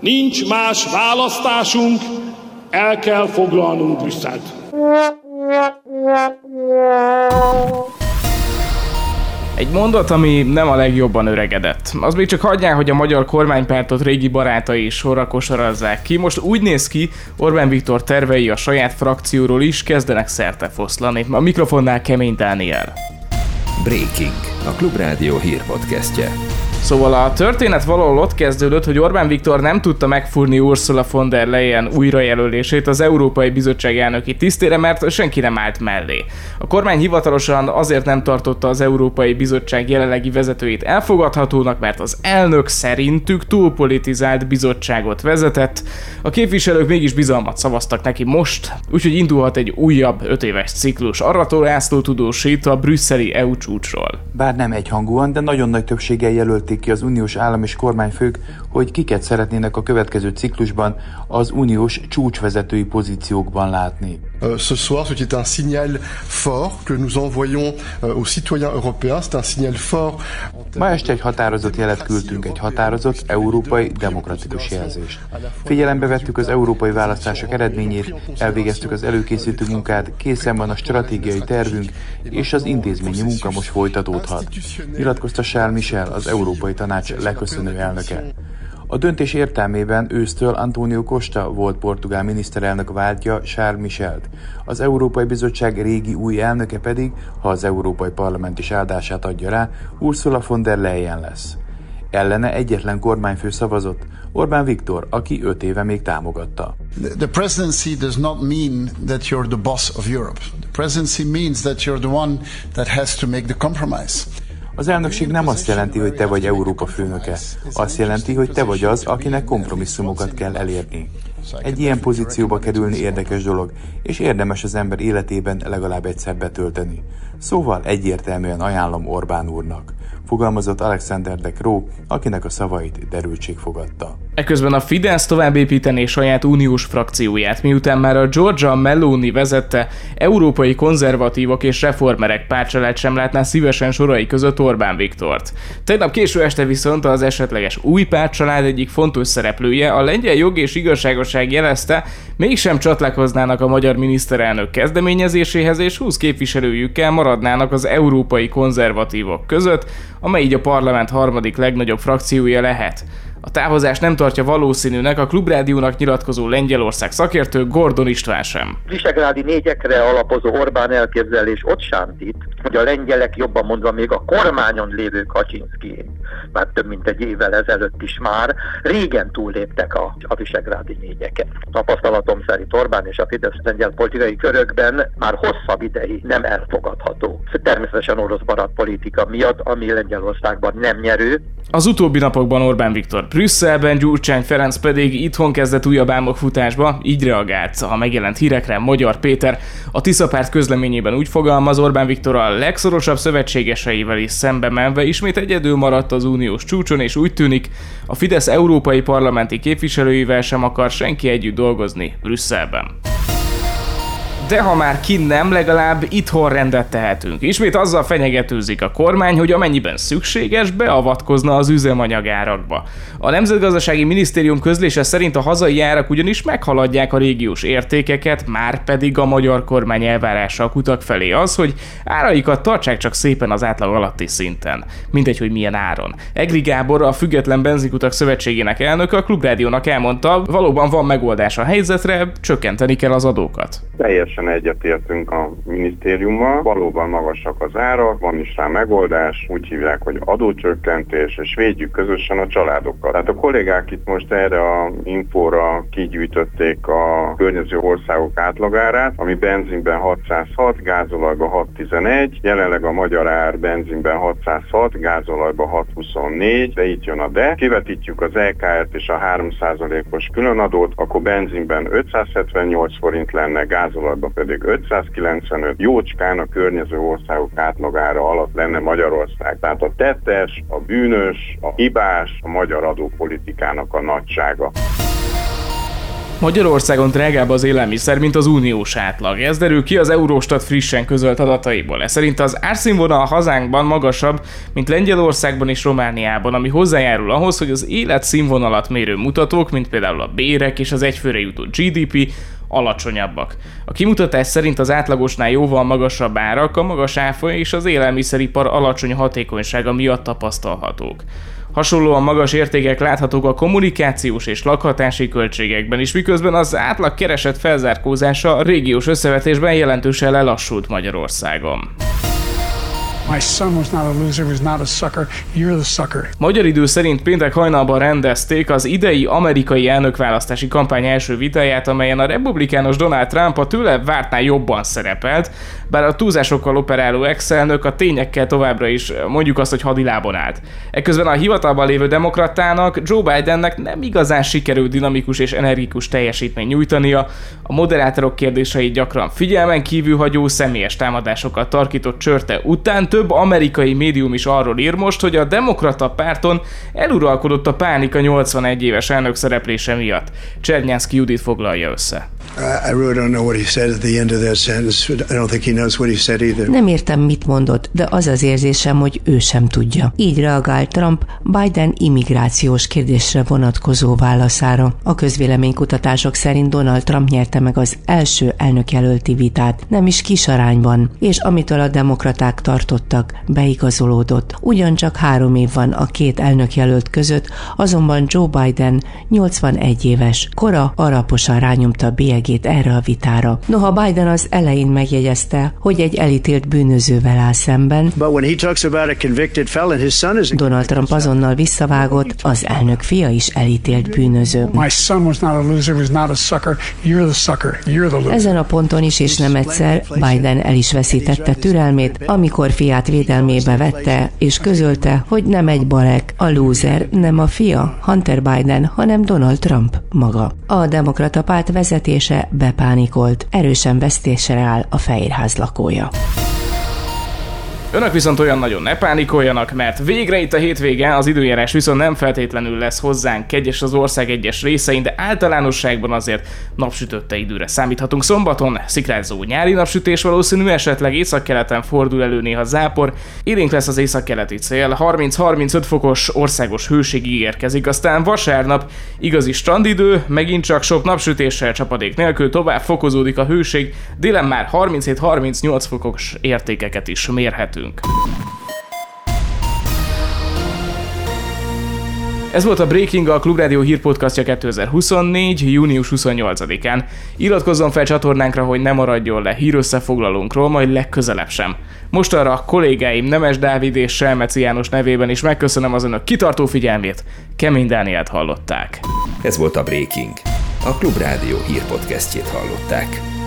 Nincs más választásunk, el kell foglalnunk Brüsszelt. Egy mondat, ami nem a legjobban öregedett. Az még csak hagyják, hogy a magyar kormánypártot régi barátai is sorra kosarazzák ki. Most úgy néz ki, Orbán Viktor tervei a saját frakcióról is kezdenek szertefoszlani. A mikrofonnál Kemény Dániel. Breaking, a Klubrádió hírpodcastje. Szóval a történet valahol ott kezdődött, hogy Orbán Viktor nem tudta megfúrni Ursula von der Leyen újrajelölését az Európai Bizottság elnöki tisztére, mert senki nem állt mellé. A kormány hivatalosan azért nem tartotta az Európai Bizottság jelenlegi vezetőjét elfogadhatónak, mert az elnök szerintük túlpolitizált bizottságot vezetett. A képviselők mégis bizalmat szavaztak neki most, úgyhogy indulhat egy újabb 5 éves ciklus. Arrató László tudósít a brüsszeli EU csúcsról. Bár nem egyhangúan, de nagyon nagy többséggel jelölték ki az uniós állam és kormányfők, hogy kiket szeretnének a következő ciklusban az uniós csúcsvezetői pozíciókban látni. Ce soir, c'est un signal fort que nous envoyons aux citoyens européens. C'est un signal fort. Ma este egy határozott jelet küldtünk, egy határozott európai demokratikus jelzést. Figyelembe vettük az európai választások eredményét, elvégeztük az előkészítő munkát, készen van a stratégiai tervünk, és az intézményi munka most folytatódhat. Nyilatkozta Charles Michel, az Európai Tanács leköszönő elnöke. A döntés értelmében ősztől António Costa volt portugál miniszterelnök váltja Charles Michelt. Az Európai Bizottság régi új elnöke pedig, ha az Európai Parlament is áldását adja rá, Ursula von der Leyen lesz. Ellene egyetlen kormányfő szavazott, Orbán Viktor, aki 5 éve még támogatta. The presidency does not mean that you're the boss of Europe. The presidency means that you're the one that has to make the compromise. Az elnökség nem azt jelenti, hogy te vagy Európa főnöke. Azt jelenti, hogy te vagy az, akinek kompromisszumokat kell elérni. Egy ilyen pozícióba kerülni érdekes dolog, és érdemes az ember életében legalább egyszer betölteni. Szóval egyértelműen ajánlom Orbán úrnak, fogalmazott Alexander De Croo, akinek a szavait derültség fogadta. Eközben a Fidesz továbbépítené saját uniós frakcióját, miután már a Giorgia Meloni vezette európai konzervatívok és reformerek pártcsalád sem látná szívesen sorai között Orbán Viktort. Tegnap késő este viszont az esetleges új pártcsalád egyik fontos szereplője, a lengyel jog és igazságosság jelezte, mégsem csatlakoznának a magyar miniszterelnök kezdeményezéséhez, és 20 képviselőjükkel maradnának az európai konzervatívok között, amely így a parlament harmadik legnagyobb frakciója lehet. A távozást nem tartja valószínűnek a Klubrádiónak nyilatkozó Lengyelország szakértő Gordon István sem. Visegrádi négyekre alapozó Orbán elképzelés ott sántít, hogy a lengyelek, jobban mondva még a kormányon lévő Kaczynszkijék, már több mint egy évvel ezelőtt is már régen túlléptek a visegrádi négyeket. Tapasztalatom szerint Orbán és a Fidesz lengyel politikai körökben már hosszabb ideig nem elfogadható. Természetesen orosz barát politika miatt, ami Lengyelországban nem nyerő. Az utóbbi napokban Orbán Viktor Brüsszelben, Gyurcsány Ferenc pedig itthon kezdett újabb álmokfutásba, így reagált a megjelent hírekre Magyar Péter. A Tisza párt közleményében úgy fogalmaz, Orbán Viktor a legszorosabb szövetségeseivel is szembe menve ismét egyedül maradt az uniós csúcson, és úgy tűnik, a Fidesz európai parlamenti képviselőivel sem akar senki együtt dolgozni Brüsszelben. De ha már kint nem, legalább itthon rendet tehetünk. Ismét azzal fenyegetőzik a kormány, hogy amennyiben szükséges, beavatkozna az üzemanyagárakba. A Nemzetgazdasági Minisztérium közlése szerint a hazai árak ugyanis meghaladják a régiós értékeket, már pedig a magyar kormány elvárása a kutak felé az, hogy áraikat tartsák csak szépen az átlag alatti szinten. Mindegy, hogy milyen áron. Egri Gábor, a Független Benzinkutak Szövetségének elnöke a Klubrádiónak elmondta, valóban van megoldás a helyzetre, csökkenteni kell az adókat. Teljesen egyetértünk a minisztériummal, valóban magasak az árak, van is rá megoldás, úgy hívják, hogy adócsökkentés, és védjük közösen a családokat. Tehát a kollégák itt most erre a infóra kigyűjtötték a környező országok átlagárát, ami benzinben 606, gázolajban 611, jelenleg a magyar ár benzinben 606, gázolajban 624, de itt jön a de. Kivetítjük az EKR-t és a 3%-os különadót, akkor benzinben 578 forint lenne, gázolajban pedig 595, jócskán a környező országok átlagára alatt lenne Magyarország. Tehát a tettes, a bűnös, a hibás, a magyar adópolitikának a nagysága. Magyarországon drágább az élelmiszer, mint az uniós átlag. Ez derül ki az Eurostat frissen közölt adataiból. Ez szerint az árszínvonal hazánkban magasabb, mint Lengyelországban és Romániában, ami hozzájárul ahhoz, hogy az életszínvonalat mérő mutatók, mint például a bérek és az egyfőre jutó GDP alacsonyabbak. A kimutatás szerint az átlagosnál jóval magasabb árak, a magas áfa és az élelmiszeripar alacsony hatékonysága miatt tapasztalhatók. Hasonlóan magas értékek láthatók a kommunikációs és lakhatási költségekben is, miközben az átlag keresett felzárkózása a régiós összevetésben jelentősen lelassult Magyarországon. My son was not a loser, was not a sucker. You're the sucker. Magyar idő szerint péntek hajnalban rendezték az idei amerikai elnökválasztási kampány első vitáját, amelyen a republikánus Donald Trump a tőle vártnál jobban szerepelt, bár a túlzásokkal operáló ex-elnök a tényekkel továbbra is mondjuk azt, hogy hadilábon állt. Ekközben a hivatalban lévő demokratának, Joe Bidennek nem igazán sikerült dinamikus és energikus teljesítményt nyújtania, a moderátorok kérdéseit gyakran figyelmen kívül hagyó személyes támadásokat tarkított csörte után több amerikai médium is arról ír most, hogy a demokrata párton eluralkodott a pánik a 81 éves elnök szereplése miatt. Csernyánszky Judit foglalja össze. Nem értem, mit mondott, de az az érzésem, hogy ő sem tudja. Így reagált Trump Biden immigrációs kérdésre vonatkozó válaszára. A közvéleménykutatások szerint Donald Trump nyerte meg az első elnökjelölti vitát, nem is kis arányban, és amitől a demokraták tartottak, beigazolódott. Ugyancsak 3 év van a két elnökjelölt között, azonban Joe Biden 81 éves. Kora alaposan rányomta a bélyegét erre a vitára. Noha Biden az elején megjegyezte, hogy egy elítélt bűnözővel áll szemben, Donald Trump azonnal visszavágott, az elnök fia is elítélt bűnöző. Ezen a ponton is és nem egyszer Biden el is veszítette türelmét, amikor fiát védelmébe vette, és közölte, hogy nem egy balek, a lúzer nem a fia, Hunter Biden, hanem Donald Trump maga. A demokrata párt vezetése bepánikolt, erősen vesztésre áll a Fehérház lakója. Önök viszont olyan nagyon ne pánikoljanak, mert végre itt a hétvége, az időjárás viszont nem feltétlenül lesz hozzánk kegyes az ország egyes részein, de általánosságban azért napsütötte időre számíthatunk. Szombaton szikrázó nyári napsütés valószínű, esetleg északkeleten fordul elő néha zápor, élénk lesz az északkeleti szél, 30-35 fokos országos hőség ígérkezik, aztán vasárnap igazi strandidő, megint csak sok napsütéssel, csapadék nélkül, tovább fokozódik a hőség, délen már 37-38 fokos értékeket is mérhetünk. Ez volt a Breaking, a Klubrádió hírpodcastja 2024. június 28-án. Iratkozzon fel csatornánkra, hogy ne maradjon le hírösszefoglalónkról, majd legközelebb sem. Mostanra a kollégáim Nemes Dávid és Selmeci János nevében is megköszönöm az önök kitartó figyelmét. Kemény Dánielt hallották. Ez volt a Breaking. A Klubrádió hírpodcastjét hallották.